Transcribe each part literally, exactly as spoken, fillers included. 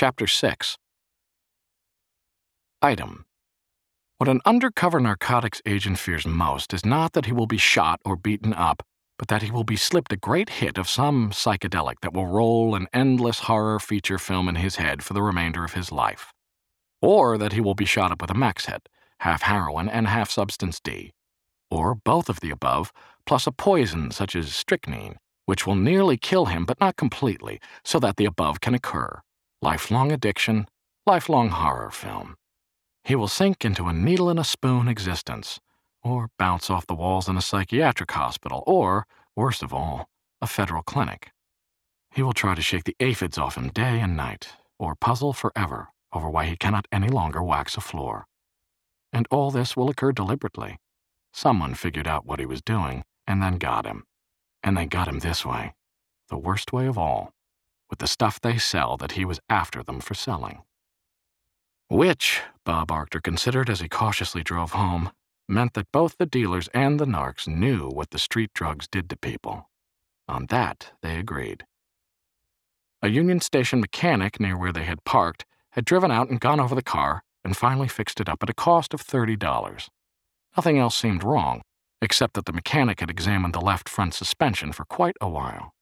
Chapter six. Item. What an undercover narcotics agent fears most is not that he will be shot or beaten up, but that he will be slipped a great hit of some psychedelic that will roll an endless horror feature film in his head for the remainder of his life. Or that he will be shot up with a max hit, half heroin and half substance D. Or both of the above, plus a poison such as strychnine, which will nearly kill him but not completely, so that the above can occur. Lifelong addiction, lifelong horror film. He will sink into a needle-in-a-spoon existence, or bounce off the walls in a psychiatric hospital, or, worst of all, a federal clinic. He will try to shake the aphids off him day and night, or puzzle forever over why he cannot any longer wax a floor. And all this will occur deliberately. Someone figured out what he was doing, and then got him. And they got him this way, the worst way of all, with the stuff they sell that he was after them for selling. Which, Bob Arctor considered as he cautiously drove home, meant that both the dealers and the narcs knew what the street drugs did to people. On that, they agreed. A Union Station mechanic near where they had parked had driven out and gone over the car and finally fixed it up at a cost of thirty dollars. Nothing else seemed wrong, except that the mechanic had examined the left front suspension for quite a while.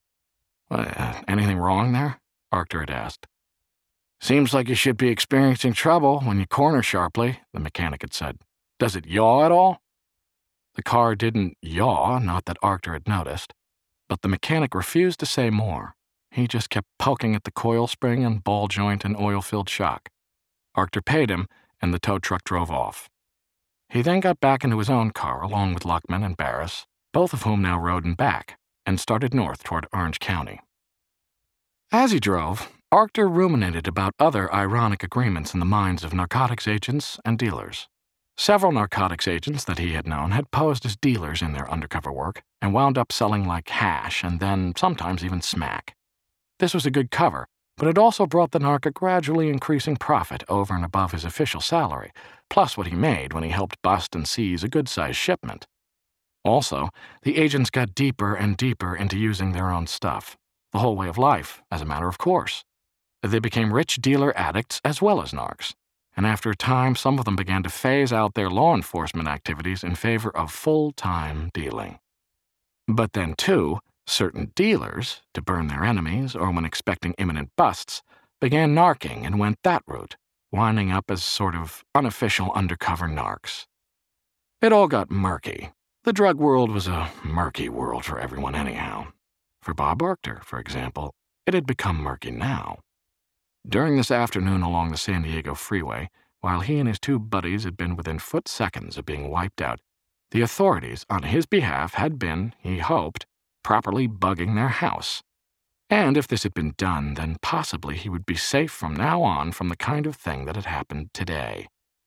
Uh, anything wrong there? Arctor had asked. Seems like you should be experiencing trouble when you corner sharply, the mechanic had said. Does it yaw at all? The car didn't yaw, not that Arctor had noticed, but the mechanic refused to say more. He just kept poking at the coil spring and ball joint and oil-filled shock. Arctor paid him, and the tow truck drove off. He then got back into his own car along with Luckman and Barris, both of whom now rode in back, and started north toward Orange County. As he drove, Arctor ruminated about other ironic agreements in the minds of narcotics agents and dealers. Several narcotics agents that he had known had posed as dealers in their undercover work and wound up selling like hash and then sometimes even smack. This was a good cover, but it also brought the narc a gradually increasing profit over and above his official salary, plus what he made when he helped bust and seize a good-sized shipment. Also, the agents got deeper and deeper into using their own stuff, the whole way of life, as a matter of course. They became rich dealer addicts as well as narcs, and after a time some of them began to phase out their law enforcement activities in favor of full-time dealing. But then, too, certain dealers, to burn their enemies or when expecting imminent busts, began narking and went that route, winding up as sort of unofficial undercover narcs. It all got murky. The drug world was a murky world for everyone anyhow. For Bob Arctor, for example, it had become murky now. During this afternoon along the San Diego freeway, while he and his two buddies had been within foot seconds of being wiped out, the authorities on his behalf had been, he hoped, properly bugging their house. And if this had been done, then possibly he would be safe from now on from the kind of thing that had happened today.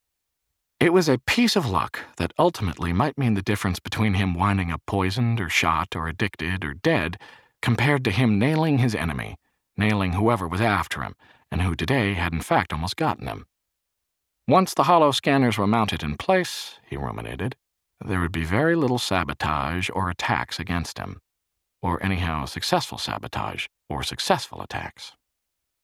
It was a piece of luck that ultimately might mean the difference between him winding up poisoned or shot or addicted or dead compared to him nailing his enemy, nailing whoever was after him, and who today had in fact almost gotten him. Once the hollow scanners were mounted in place, he ruminated, there would be very little sabotage or attacks against him, or anyhow successful sabotage or successful attacks.